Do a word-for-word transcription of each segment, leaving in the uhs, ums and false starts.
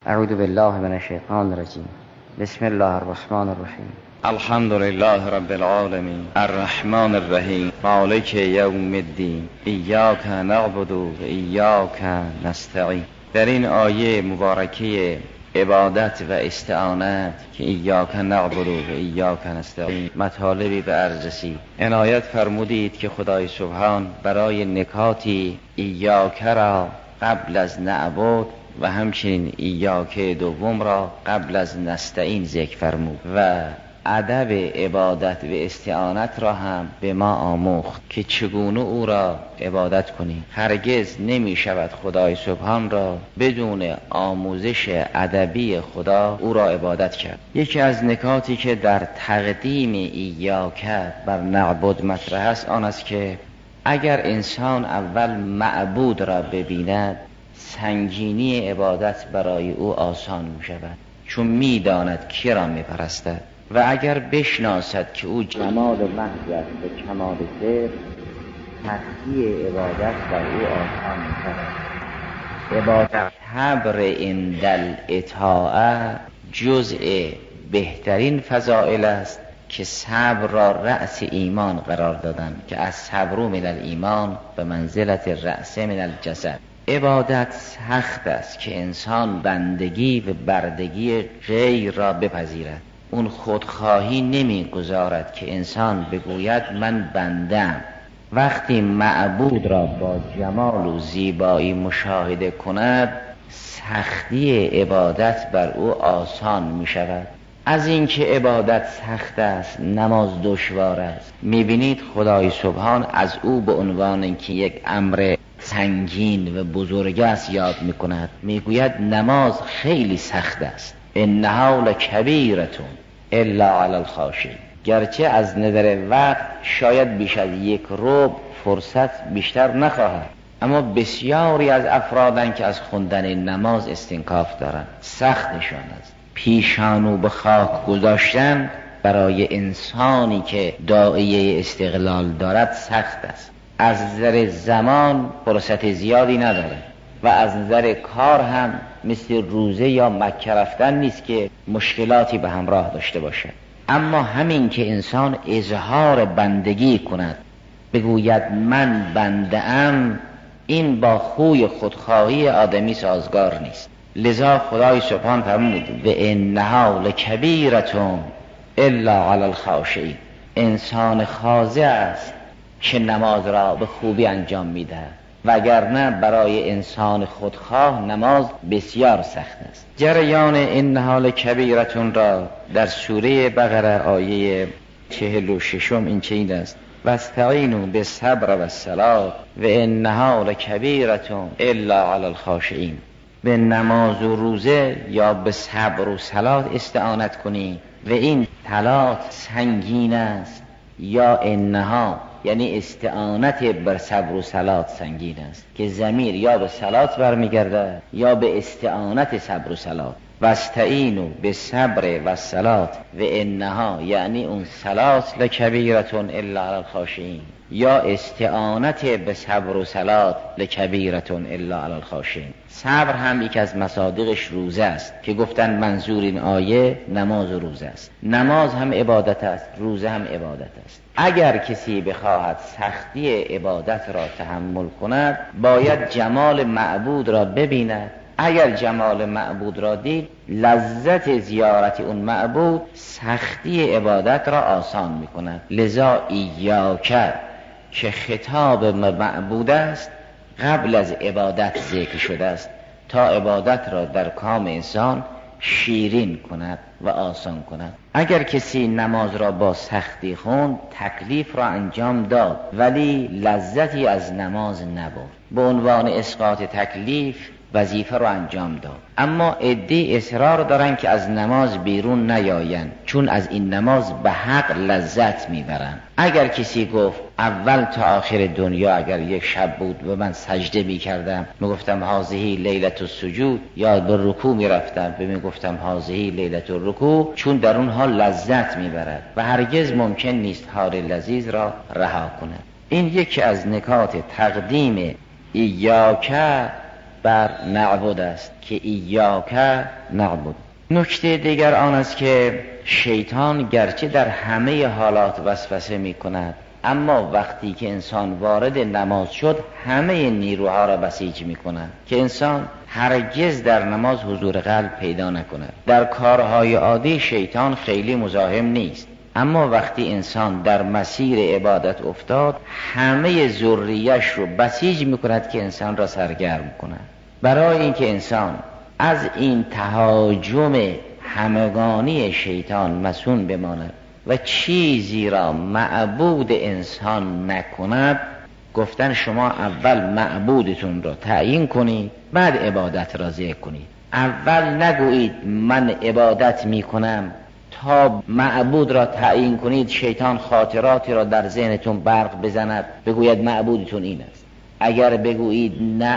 اعوذ بالله من الشیطان الرجیم. بسم الله الرحمن الرحیم. الحمد لله رب العالمین الرحمن الرحیم مالک یوم الدین ایاک نعبد و ایاک نستعین. در این آیه مبارکه عبادت و استعانت که ایاک نعبد و ایاک نستعین مطالبی به عرض رسید. عنایت فرمودید که خدای سبحان برای نکاتی ایاک را قبل از نعبد و همچنین ایاک دوم را قبل از نستعین ذکر فرمود و ادب عبادت و استعانت را هم به ما آموخت که چگونه او را عبادت کنیم. هرگز نمی شود خدای سبحان را بدون آموزش ادبی خدا او را عبادت کرد. یکی از نکاتی که در تقدیم ایاک بر نعبد مطرح است آن است که اگر انسان اول معبود را ببیند سنگینی عبادت برای او آسان می شود، چون می داند کی را می پرستد. و اگر بشناسد که او جمال محض است و کمال صفر، سختی عبادت بر او آسان می شود. عبادت صبر عند الاطاعه جزء بهترین فضائل است که صبر را رأس ایمان قرار دادن که از صبر من الایمان به منزلت رأس من الجسد. عبادت سخت است که انسان بندگی و بردگی غیر را بپذیرد. اون خودخواهی نمی گذارد که انسان بگوید من بندم. وقتی معبود را با جمال و زیبایی مشاهده کند سختی عبادت بر او آسان می شود. از اینکه عبادت سخت است نماز دشوار است. می بینید خدای سبحان از او به عنوان اینکه یک امر سنگین و بزرگ است یاد می کند. می گوید نماز خیلی سخت است. انها لکبیرتون الا علی الخاشعین. گرچه از نظر وقت شاید بیش از یک ربع فرصت بیشتر نخواهد، اما بسیاری از افرادن که از خوندن نماز استنکاف دارند. سختشان است. پیشانو به خاک گذاشتن برای انسانی که داعیه استقلال دارد سخت است. از نظر زمان فرصت زیادی نداره و از نظر کار هم مثل روزه یا مکه رفتن نیست که مشکلاتی به همراه داشته باشه. اما همین که انسان اظهار بندگی کند بگوید من بنده ام، این با خوی خودخواهی آدمی سازگار نیست. لذا خدای سبحان فرمود و انها لکبیرتون الا علی الخاشعین. انسان خاضع است که نماز را به خوبی انجام میده، وگرنه برای انسان خودخواه نماز بسیار سخت است. جریان انها لکبیرتون را در سوره بقره آیه چهل و ششم این چنین است: واستعینوا بالصبر والصلاة و انها لکبیرتون الا علی الخاشعین. به نماز و روزه یا به صبر و صلات استعانت کنی و این صلات سنگین است، یا انها یعنی استعانت بر صبر و صلات سنگین است که ضمیر یا به صلات برمیگرده یا به استعانت صبر و صلات. واستعینوا بالصبر والصلاة و انها یعنی اون صلات لکبیرتون الا علی الخاشعین، یا استعانت به صبر و صلات لکبیرتون الا علی الخاشعین. صبر هم یک از مصادیقش روزه است که گفتن منظور این آیه نماز و روزه است. نماز هم عبادت است، روزه هم عبادت است. اگر کسی بخواهد سختی عبادت را تحمل کند باید جمال معبود را ببیند. اگر جمال معبود را دید لذت زیارت اون معبود سختی عبادت را آسان می کند. لذا ایاک که خطاب معبود است قبل از عبادت ذکر شده است تا عبادت را در کام انسان شیرین کند و آسان کند. اگر کسی نماز را با سختی خوند تکلیف را انجام داد ولی لذتی از نماز نبرد، به عنوان اسقاط تکلیف وظیفه رو انجام داد. اما عده‌ای اصرار دارن که از نماز بیرون نیاین چون از این نماز به حق لذت میبرن. اگر کسی گفت اول تا آخر دنیا اگر یک شب بود و من سجده میکردم میگفتم هذه لیلة السجود، یا به رکوع میرفتم و میگفتم هذه لیلة الرکوع، چون در اونها لذت میبرد و هرگز ممکن نیست حال لذیذ را رها کند. این یکی از نکات تقدیم ایاک بر نعبد است که ایاک نعبد. نکته دیگر آن است که شیطان گرچه در همه حالات وسوسه می کند، اما وقتی که انسان وارد نماز شد همه نیروها را بسیج می کند که انسان هرگز در نماز حضور قلب پیدا نکند. در کارهای عادی شیطان خیلی مزاحم نیست، اما وقتی انسان در مسیر عبادت افتاد همه ذریه‌اش رو بسیج می کند که انسان را سرگرم کند. برای اینکه انسان از این تهاجم همگانی شیطان مصون بماند و چیزی را معبود انسان نکند، گفتن شما اول معبودتون را تعیین کنید بعد عبادت را ذکر کنید. اول نگویید من عبادت می کنم تا معبود را تعیین کنید شیطان خاطراتی را در ذهنتون برق بزند بگوید معبودتون این است. اگر بگویید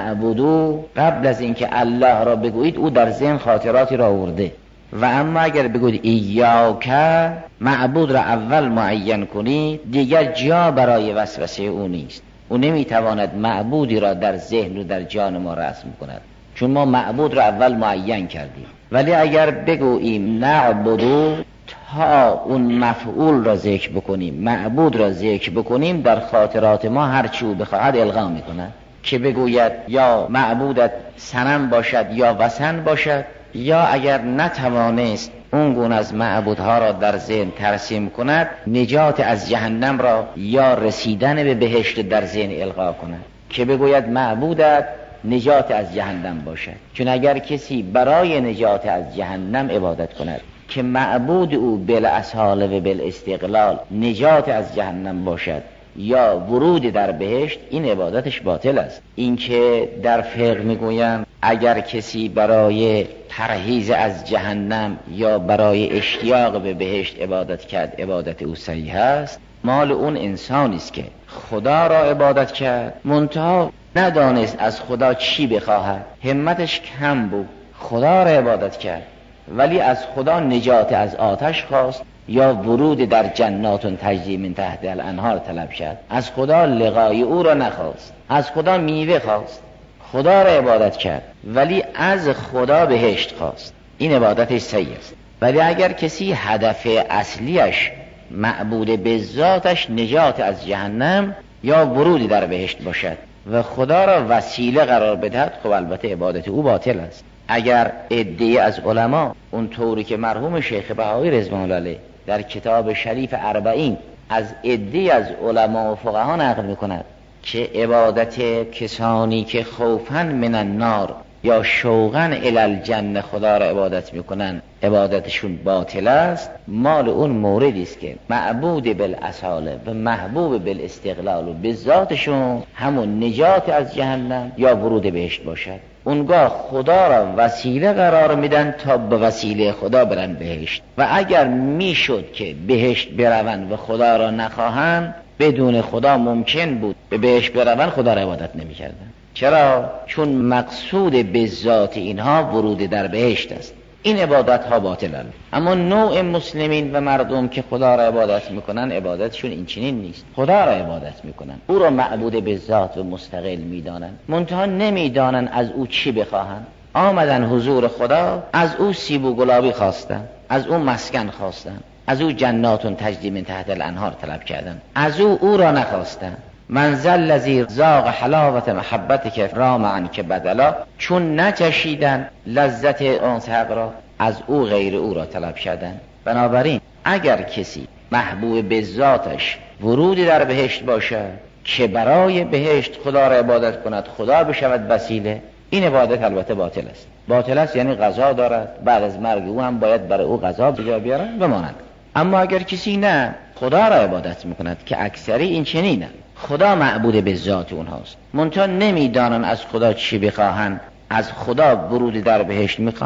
نعبدو قبل از اینکه الله را بگویید او در ذهن خاطراتی را آورده، و اما اگر بگویید ایاک معبود را اول معین کنید دیگر جا برای وسوسه او نیست. او نمیتواند معبودی را در ذهن و در جان ما رسم کند چون ما معبود را اول معین کردیم. ولی اگر بگوییم نعبدو تا اون مفعول را ذکر بکنیم معبود را ذکر بکنیم در خاطرات ما هر چی او بخواهد القا میکند که بگوید یا معبودت صنم باشد یا وثن باشد، یا اگر نتوانست اون گونه از معبودها را در ذهن ترسیم کند نجات از جهنم را یا رسیدن به بهشت در ذهن القا کند که بگوید معبودت نجات از جهنم باشد. چون اگر کسی برای نجات از جهنم عبادت کند که معبود او بالاصاله و بالاستقلال نجات از جهنم باشد یا ورود در بهشت، این عبادتش باطل است. اینکه در فقه میگویند اگر کسی برای پرهیز از جهنم یا برای اشتیاق به بهشت عبادت کرد عبادت او صحیح است، مال اون انسانی است که خدا را عبادت کرد منتها ندانست از خدا چی بخواهد، همتش کم بود، خدا را عبادت کرد ولی از خدا نجات از آتش خواست یا ورود در جنات تجری من تحت الانهار طلب کرد، از خدا لقای او را نخواست، از خدا میوه خواست، خدا را عبادت کرد ولی از خدا بهشت خواست، این عبادتش صحیح است. ولی اگر کسی هدف اصلیش معبود به ذاتش نجات از جهنم یا ورود در بهشت باشد و خدا را وسیله قرار بدهد، خب البته عبادت او باطل است. اگر عده‌ای از علما اون طوری که مرحوم شیخ بهایی رضوان الله علیه در کتاب شریف اربعین از عده‌ای از علما و فقها نقل میکند که عبادت کسانی که خوفاً من النار یا شوقاً الی الجنه خدا را عبادت میکنن عبادتشون باطل است، مال اون موردی است که معبود بالاصاله و محبوب بالاستقلال و به ذاتشون همون نجات از جهنم یا ورود بهشت باشد. اونگاه خدا را وسیله قرار میدن تا به وسیله خدا برن بهشت، و اگر میشد که بهشت برون و خدا را نخواهن بدون خدا ممکن بود به بهشت برون، خدا را عبادت نمیکردن. چرا؟ چون مقصود به ذات اینها ورود در بهشت است. این عبادت ها باطلند. اما نوع مسلمین و مردم که خدا را عبادت میکنن عبادتشون این چنین نیست. خدا را عبادت میکنن، او را معبود به ذات و مستقل میدانن، منتها نمیدانن از او چی بخواهن. آمدن حضور خدا، از او سیب و گلابی خواستن، از او مسکن خواستن، از او جنات تجری من تحت الانهار طلب کردن، از او او را نخواستن. من ذا الذی ذاق حلاوت محبتک رام عنک بدلا، چون نچشیدن لذت انس حق را از او غیر او را طلب کردن. بنابراین اگر کسی محبوب به ذاتش ورودی در بهشت باشد که برای بهشت خدا را عبادت کند، خدا بشود وسیله، این عبادت البته باطل است. باطل است یعنی قضا دارد، بعد از مرگ او هم باید برای او قضا بجا بیارن و مانند. اما اگر کسی نه خدا را عبادت میکند که اکثری این چنینه، خدا معبود به ذات اونهاست، منتها نمیدانن از خدا چی بخواهن، از خدا ورود در بهشت میخواهن،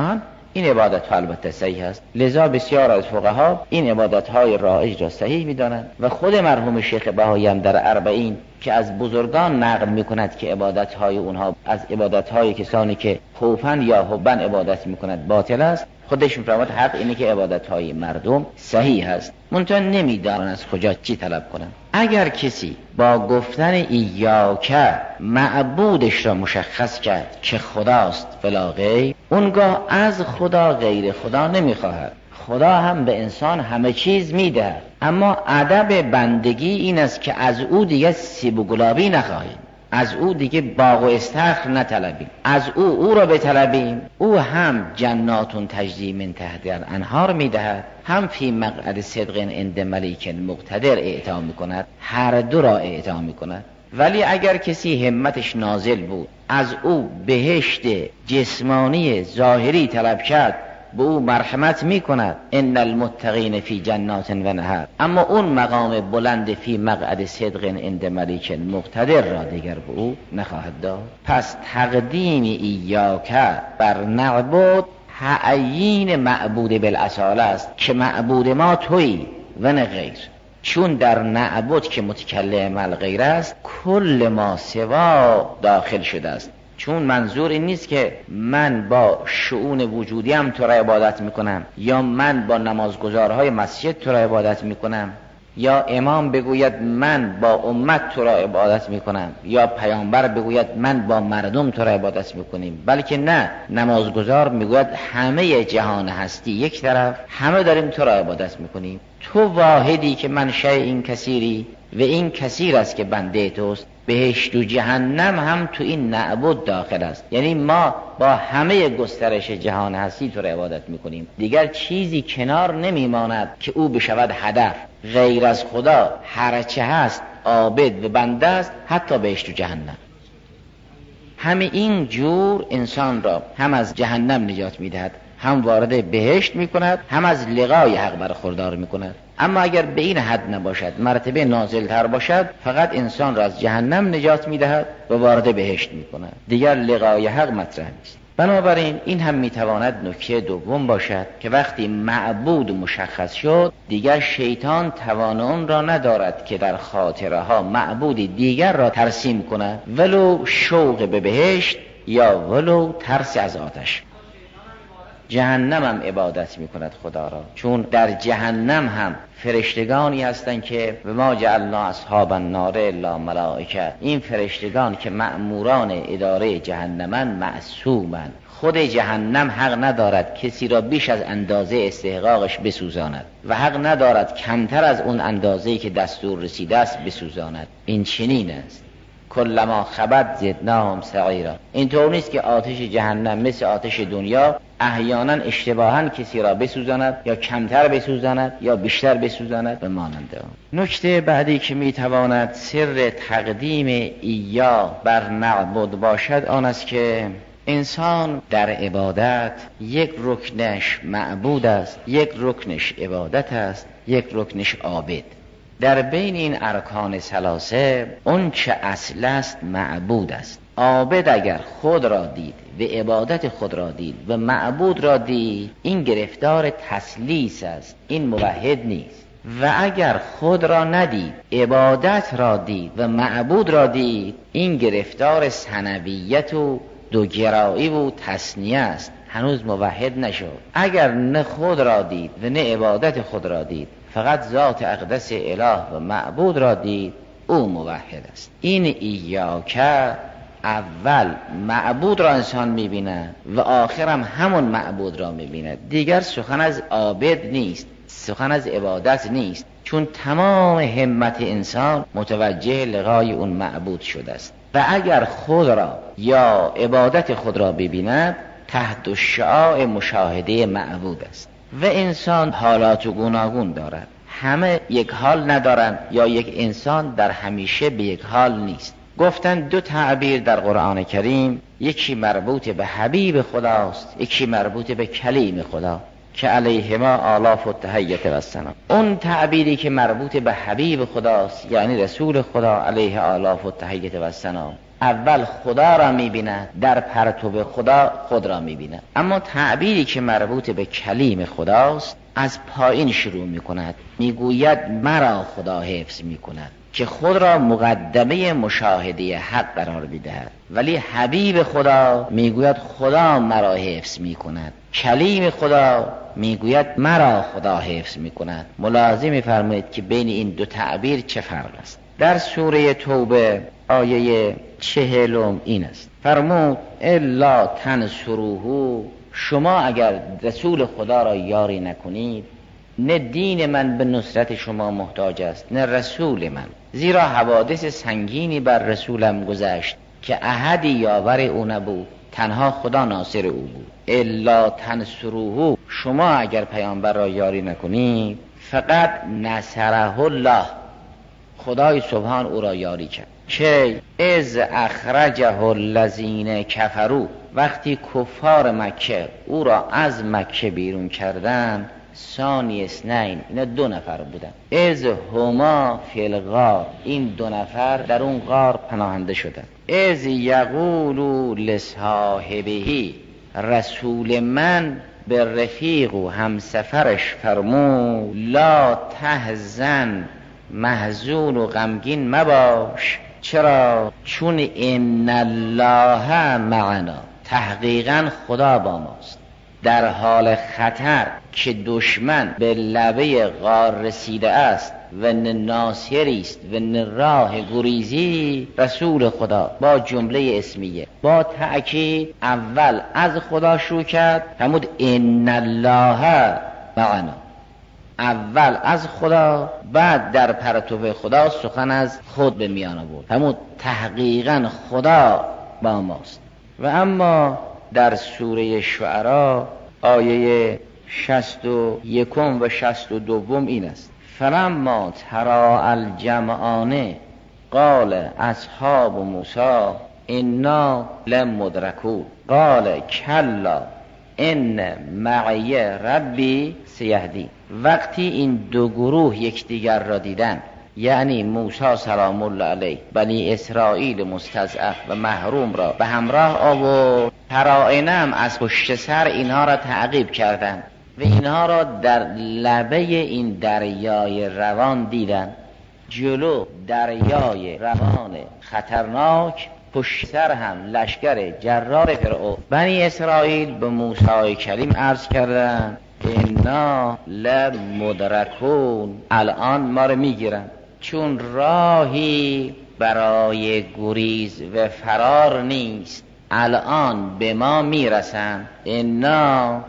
این عبادت ها البته صحیح است، لذا بسیار از فقها این عبادت های رایج را صحیح می‌دانند و خود مرحوم شیخ بهایی هم در اربعین که از بزرگان نقل می‌کند که عبادت های اونها از عبادت های کسانی که خوفاً یا حباً عبادت می‌کند باطل است، خودش می‌فرماید حق اینه که عبادت های مردم صحیح است، منتها نمی‌دانند از کجا چی طلب کنند. اگر کسی با گفتن ایاک معبودش را مشخص کرد که خداست فلا غیر، اونگاه از خدا غیر خدا نمیخواهد. خدا هم به انسان همه چیز میدهد، اما ادب بندگی این است که از او دیگه سیب و گلابی نخواهیم، از او دیگه باغ و استخر نطلبیم، از او او را بطلبیم. او هم جناتون تجری من تحتها الانهار میدهد، هم فی مقعد صدق عند ملیک مقتدر اعطا میکند، هر دو را اعطا میکند. ولی اگر کسی همتش نازل بود، از او بهشت جسمانی ظاهری طلب کرد، به او مرحمت میکند، ان المتقین فی جنات و نهر، اما اون مقام بلند فی مقعد صدق عند ملیک مقتدر را دیگر به او نخواهد داد. پس تقدیم ایاک بر نعبد تعیین معبود بالاصاله است که معبود ما تویی و نه غیر، چون در نعبد که متکلم الغیر است کل ما سوا داخل شده است. چون منظور این نیست که من با شؤون وجودیم تو را عبادت میکنم، یا من با نمازگزارهای مسجد تو را عبادت میکنم، یا امام بگوید من با امت تو را عبادت میکنم، یا پیامبر بگوید من با مردم تو را عبادت میکنیم، بلکه نه، نمازگزار میگوید همه جهان هستی یک طرف، همه داریم تو را عبادت میکنیم، تو واحدی که منشأ این کثیری و این کثیر است که بنده توست. بهشت و جهنم هم تو این نعبد داخل است، یعنی ما با همه گسترش جهان هستی تو را عبادت میکنیم، دیگر چیزی کنار نمیماند که او بشود هدف. غیر از خدا هرچه هست عابد و بنده است، حتی بهشت و جهنم. همه این جور انسان را هم از جهنم نجات میدهد، هم وارد بهشت میکند، هم از لقای حق برخوردار میکند. اما اگر به این حد نباشد، مرتبه نازل تر باشد، فقط انسان را از جهنم نجات میدهد و وارد بهشت میکند، دیگر لقای حق مطرح نیست. بنابراین این هم میتواند نکته دوم باشد که وقتی معبود مشخص شد، دیگر شیطان توان آن را ندارد که در خاطره ها معبودی دیگر را ترسیم کند، ولو شوق به بهشت یا ولو ترس از آتش. جهنم هم عبادت می کند خدا را، چون در جهنم هم فرشتگانی هستند که به ما جعلنا اصحاب النار الا ملائکه، این فرشتگان که مأموران اداره جهنمن معصومن. خود جهنم حق ندارد کسی را بیش از اندازه استحقاقش بسوزاند و حق ندارد کمتر از اون اندازه‌ای که دستور رسیده است بسوزاند. این چنین است، کلما خبت زدناهم سعیرا. اینطور نیست که آتش جهنم مثل آتش دنیا احیانا اشتباها کسی را بسوزاند، یا کمتر بسوزاند یا بیشتر بسوزاند به مانند آن. نکته بعدی که میتواند سر تقدیم ایا بر نعبد باشد آن است که انسان در عبادت یک رکنش معبود است، یک رکنش عبادت است، یک رکنش عابد. در بین این ارکان ثلاثه اون چه اصل است معبود است. عابد اگر خود را دید و عبادت خود را دید و معبود را دید، این گرفتار تثلیث است، این موحد نیست. و اگر خود را ندید، عبادت را دید و معبود را دید، این گرفتار ثنویت و دوگرایی و تثنیه است، هنوز موحد نشد. اگر نه خود را دید و نه عبادت خود را دید، فقط ذات اقدس اله و معبود را دید، او موحد است. این ایاک اول معبود را انسان میبیند و آخرم همون معبود را میبیند. دیگر سخن از عابد نیست، سخن از عبادت نیست، چون تمام همت انسان متوجه لقای اون معبود شده است. و اگر خود را یا عبادت خود را ببیند، تحت شعاع مشاهده معبود است. و انسان حالات گوناگون دارد، همه یک حال ندارند، یا یک انسان در همیشه به یک حال نیست. گفتن دو تعبیر در قرآن کریم، یکی مربوط به حبیب خداست، یکی مربوط به کلیم خدا که علیهما آلاف و تحیت و السلام. اون تعبیری که مربوط به حبیب خداست، یعنی رسول خدا علیه آلاف و تحیت و السلام، اول خدا را می‌بیند، در پرتو خدا خود را می‌بیند. اما تعبیری که مربوط به کلیم خداست از پایین شروع می‌کند، میگوید مرا خدا حفظ می‌کند که خود را مقدمه مشاهده حق قرار می‌دهد. ولی حبیب خدا میگوید خدا مرا حفظ می‌کند، کلیم خدا میگوید مرا خدا حفظ می‌کند. ملاحظه می‌فرمایید که بین این دو تعبیر چه فرق است. در سوره توبه آیه چهلم این است، فرمود الا تنصروه، شما اگر رسول خدا را یاری نکنید، نه دین من به نصرت شما محتاج است نه رسول من، زیرا حوادث سنگینی بر رسولم گذشت که احدی یاور او نبود، تنها خدا ناصر او بود. الا تنصروه، شما اگر پیامبر را یاری نکنید، فقط نصره الله، خدای سبحان او را یاری کرد. که از اخرجه الذین کفروا، وقتی کفار مکه او را از مکه بیرون کردند، ثانی اثنین، اینا دو نفر بودن، از هما فی الغار، این دو نفر در اون غار پناهنده شدند. از یقولوا لصاحبه، رسول من به رفیق و همسفرش فرمود لا تحزن، محزون و غمگین مباش. چرا؟ چون ان الله معنا، تحقیقا خدا با ماست. در حال خطر که دشمن به لبه غار رسیده است و نه ناصری است و نه راه گریزی، رسول خدا با جمله اسمیه با تأکید اول از خدا شروع کرد، فرمود ان الله معنا، اول از خدا، بعد در پرتو خدا سخن از خود به میان آورد، فرمود تحقیقا خدا با ماست. و اما در سوره شعراء آیه شصت و یکم و شصت و دوم این است، فلما تری الجمعان قال اصحاب موسی انا لمدرکون قال کلا ان معی ربی سیهدین. وقتی این دو گروه یکدیگر را دیدن، یعنی موسی سلام الله علیه بنی اسرائیل مستضعف و محروم را به همراه آورد، فرائنه هم از پشت سر اینها را تعقیب کردند و اینها را در لبه این دریای روان دیدند. جلو دریای روان خطرناک، پشت سر هم لشکر جرار فرعون. بنی اسرائیل به موسی کریم عرض کردند انا لمدرکون، الان ما رو میگیرن، چون راهی برای گریز و فرار نیست، الان به ما میرسن. انا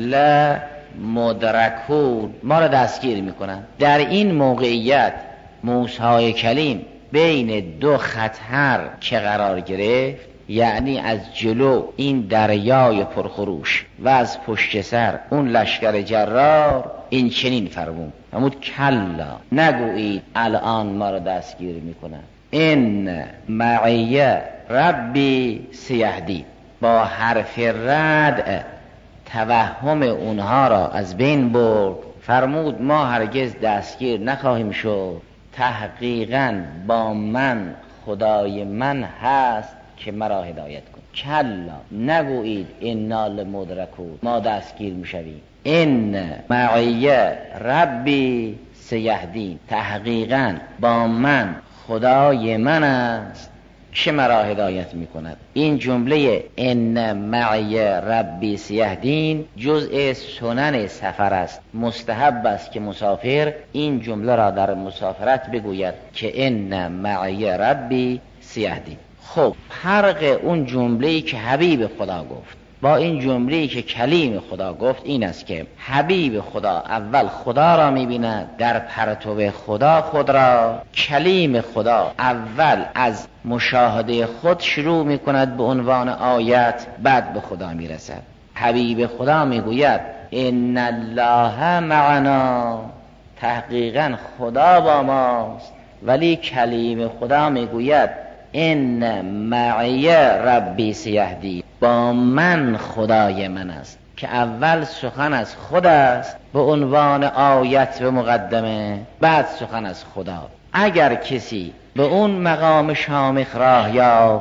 لمدرکون، ما رو دستگیر میکنن. در این موقعیت موسی کلیم بین دو خطر که قرار گرفت، یعنی از جلو این دریای پرخروش و از پشت سر اون لشکر جرار، این چنین فرمود، فرمود کلا، نگویید الان ما را دستگیر میکنن، ان معی ربی سیهدی، با حرف رد توهم اونها را از بین برد، فرمود ما هرگز دستگیر نخواهیم شد، تحقیقاً با من خدای من هست که مرا هدایت کن. کلا، نگویید انا لمدرکون، ما دستگیر میشویم، ان معی ربی سیهدین، تحقیقاً با من خدای من است که مرا هدایت میکند. این جمله ان معی ربی سیهدین جزء سنن سفر است، مستحب است که مسافر این جمله را در مسافرت بگوید که ان معی ربی سیهدین. خب فرق اون جمله‌ای که حبیب خدا گفت با این جمله‌ای که کلیم خدا گفت این است که حبیب خدا اول خدا را می‌بیند، در پرتو خدا خود را، کلیم خدا اول از مشاهده خود شروع می‌کند به عنوان آیت، بعد به خدا می‌رسد. حبیب خدا می‌گوید ان الله معنا، تحقیقاً خدا با ماست، ولی کلیم خدا می‌گوید ان معی ربی سیهدی، با من خدای من است، که اول سخن از خود است به عنوان آیت و مقدمه، بعد سخن از خدا. اگر کسی به اون مقام شامخ راه یافت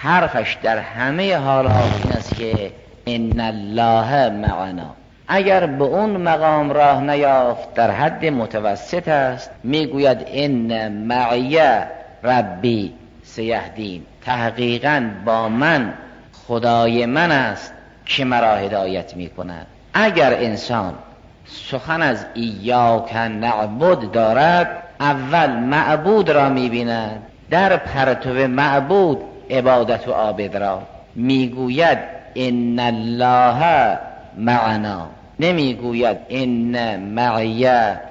حرفش در همه حالات این است که ان الله معنا. اگر به اون مقام راه نیافت در حد متوسط است، میگوید ان معی ربی سیهدین، تحقیقاً با من خدای من است که مرا هدایت میکند. اگر انسان سخن از ایاک نعبد دارد، اول معبود را میبیند، در پرتو معبود عبادت و عابد را میگوید ان الله معنا، نمیگوید ان معی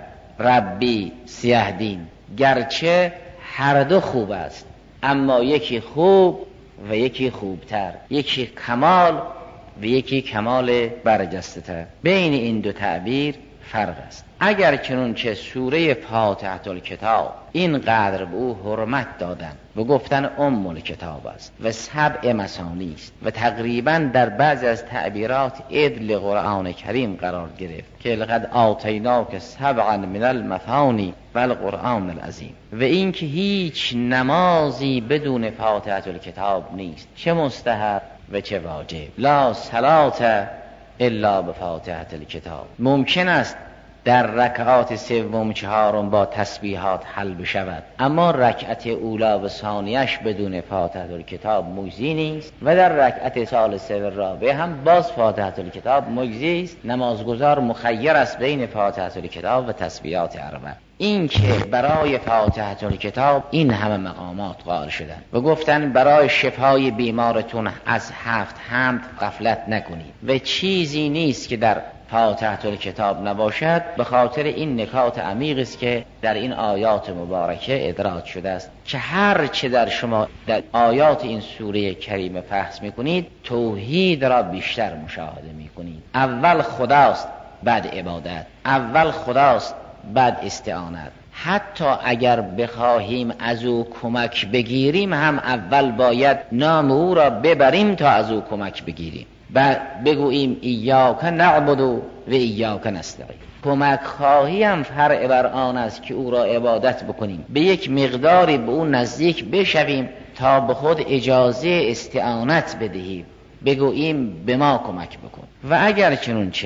ربی سیهدین. گرچه هر دو خوب است، اما یکی خوب و یکی خوبتر، یکی کمال و یکی کمال برجسته تر. بین این دو تعبیر فرق است. اگر چنانچه سوره فاتحه الکتاب اینقدر به او حرمت دادن و گفتن ام الکتاب است و سبع مثانی است و تقریبا در بعض از تعبیرات عدل قرآن کریم قرار گرفت که لقد آتیناک سبعا من المثانی و القرآن العظیم، و این که هیچ نمازی بدون فاتحه الکتاب نیست، چه مستحب و چه واجب. لا صلاة الا بفاتحه الکتاب. ممکن است در رکعات سوم چهارم با تسبیحات حل بشود، اما رکعت اولا و ثانیش بدون فاتحه الکتاب مجزی نیست و در رکعت ثالثه و رابعه هم باز فاتحه الکتاب مجزی است. نمازگزار مخیر است بین فاتحه الکتاب و تسبیحات اربع. این که برای فاتحه الکتاب این همه مقامات قائل شدن و گفتن برای شفای بیمارتون از هفت حمد غفلت نکنید و چیزی نیست که در فاتحه الکتاب نباشد، به خاطر این نکات عمیق است که در این آیات مبارکه ادراج شده است که هر چه در شما در آیات این سوره کریمه بحث میکنید توحید را بیشتر مشاهده میکنید. اول خداست، بعد عبادت، اول خداست، بعد استعانت. حتی اگر بخواهیم از او کمک بگیریم هم اول باید نام او را ببریم تا از او کمک بگیریم. بعد بگوییم ایاک نعبد و ایاک نستعین. کمک خواهی هم فرع بر آن است که او را عبادت بکنیم، به یک مقداری به او نزدیک بشویم تا به خود اجازه استعانت بدهیم، بگوییم به ما کمک بکن. و اگر چنانچه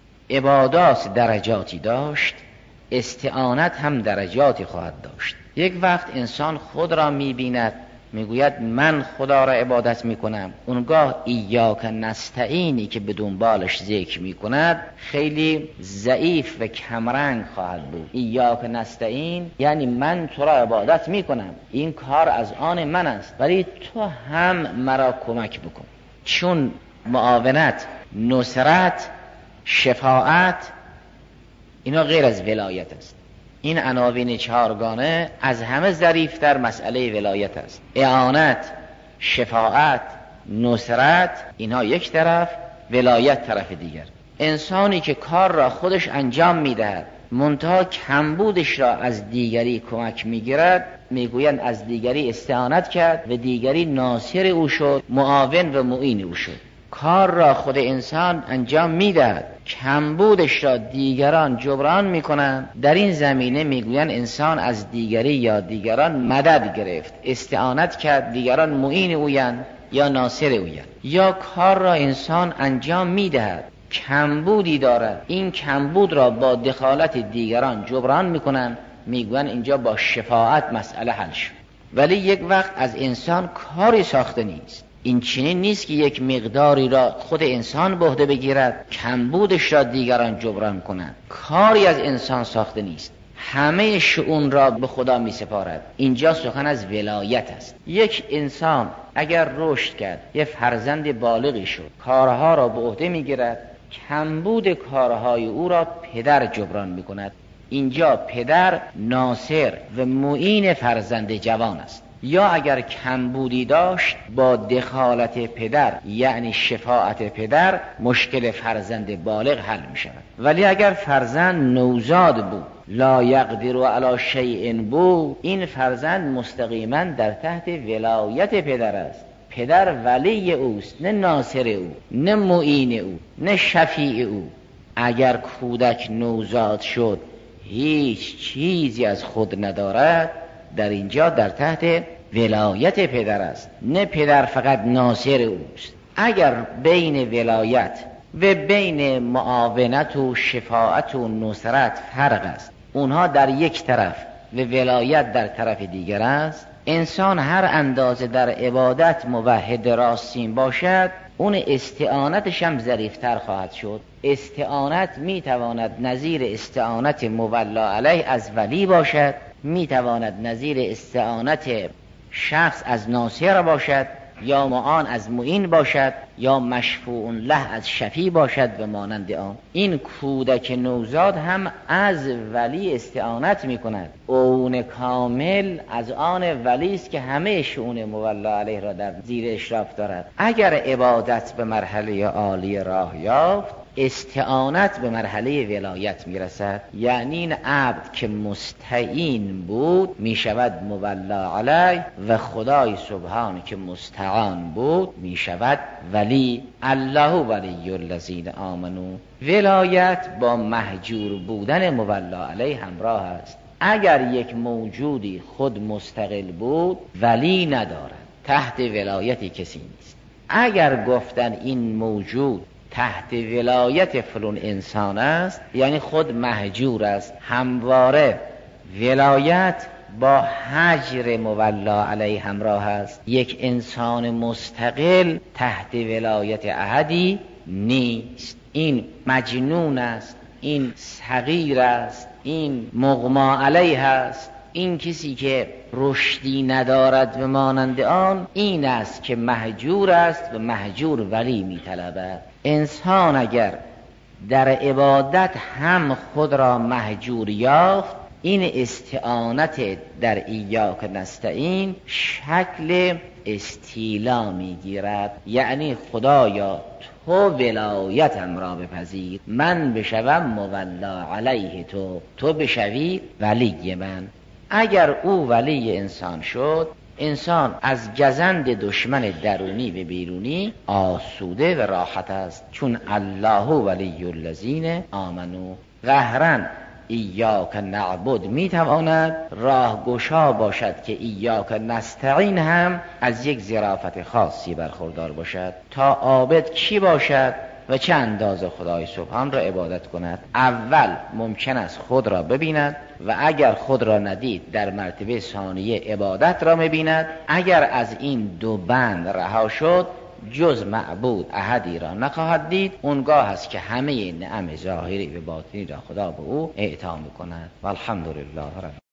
عبادات درجاتی داشت، استعانت هم درجاتی خواهد داشت. یک وقت انسان خود را می‌بیند میگوید من خدا را عبادت میکنم، اونگاه ایاک نستعینی که به دنبالش ذکر میکند خیلی ضعیف و کمرنگ خواهد بود. ایاک نستعین یعنی من تو را عبادت میکنم، این کار از آن من است، ولی تو هم مرا کمک بکن. چون معاونت، نصرت، شفاعت اینا غیر از ولایت است. این عناوین چهارگانه از همه ظریف‌تر مسئله ولایت است. اعانت، شفاعت، نصرت اینها یک طرف، ولایت طرف دیگر. انسانی که کار را خودش انجام میدهد منتها کمبودش را از دیگری کمک میگیرد، میگویند از دیگری استعانت کرد و دیگری ناصر او شد، معاون و معین او شد. کار را خود انسان انجام میدهد، کمبودش را دیگران جبران میکنند، در این زمینه میگویند انسان از دیگری یا دیگران مدد گرفت، استعانت کرد، دیگران معین اویند یا ناصر اویند. یا کار را انسان انجام میدهد، کمبودی دارد، این کمبود را با دخالت دیگران جبران میکنند، میگویند اینجا با شفاعت مسئله حل شد. ولی یک وقت از انسان کاری ساخته نیست. این چنین نیست که یک مقداری را خود انسان به عهده بگیرد، کمبودش را دیگران جبران کنند. کاری از انسان ساخته نیست، همه شؤون را به خدا می سپارد. اینجا سخن از ولایت است. یک انسان اگر رشد کرد، یک فرزند بالغی شد، کارها را به عهده می گیرد، کمبود کارهای او را پدر جبران می کند. اینجا پدر ناصر و معین فرزند جوان است. یا اگر کمبودی داشت با دخالت پدر یعنی شفاعت پدر مشکل فرزند بالغ حل می شود. ولی اگر فرزند نوزاد بود، لا یقدر علی شیء بود، این فرزند مستقیما در تحت ولایت پدر است. پدر ولی اوست، نه ناصر او، نه معین او، نه شفیع او. اگر کودک نوزاد شد هیچ چیزی از خود ندارد، در اینجا در تحت ولایت پدر است، نه پدر فقط ناصر اوست. اگر بین ولایت و بین معاونت و شفاعت و نصرت فرق است، اونها در یک طرف و ولایت در طرف دیگر است، انسان هر اندازه در عبادت موحد راستین باشد، اون استعانتش هم ظریفتر خواهد شد. استعانت میتواند نظیر استعانت مولا علیه از ولی باشد، میتواند نظیر استعانت شخص از ناصر باشد، یا معان از معین باشد، یا مشفوع له از شفیع باشد و مانند آن. این کودک نوزاد هم از ولی استعانت می کند. اون کامل از آن ولی است که همه شؤون مولا علیه را در زیر اشراف دارد. اگر عبادت به مرحله عالی راه یافت، استعانت به مرحله ولایت می رسد. یعنی این عبد که مستعین بود می شود مولا علیه و خدای سبحان که مستعان بود می شود ولی. الله ولی الذین آمنو. ولایت با محجور بودن مولا علیه همراه است. اگر یک موجودی خود مستقل بود ولی ندارد، تحت ولایتی کسی نیست. اگر گفتن این موجود تحت ولایت فلان انسان است، یعنی خود محجور است. همواره ولایت با حجر مولا علیه همراه است. یک انسان مستقل تحت ولایت احدی نیست. این مجنون است، این صغیر است، این مغما علیه است. این کسی که رشدی ندارد و مانند آن، این است که محجور است و محجور ولی می طلبد. انسان اگر در عبادت هم خود را محجور یافت، این استعانت در ایاک نستعین شکل استیلا می گیرد. یعنی خدایا تو ولایتم را بپذیر، من بشوم مولا علیه تو، تو بشوی ولی من. اگر او ولی انسان شد، انسان از گزند دشمن درونی و بیرونی آسوده و راحت است، چون الله ولی الذین آمنو. قهرا ایاک نعبد میتواند راه گشا باشد که ایاک نستعین هم از یک ظرافت خاصی برخوردار باشد. تا عابد کی باشد و چه اندازه خدای سبحان را عبادت کند؟ اول ممکن است خود را ببیند و اگر خود را ندید در مرتبه ثانیه عبادت را می‌بیند. اگر از این دو بند رها شد، جز معبود احدی را نخواهد دید. اونگاه است که همه نعم ظاهری و باطنی را خدا به او اعطا می‌کند. والحمدلله رب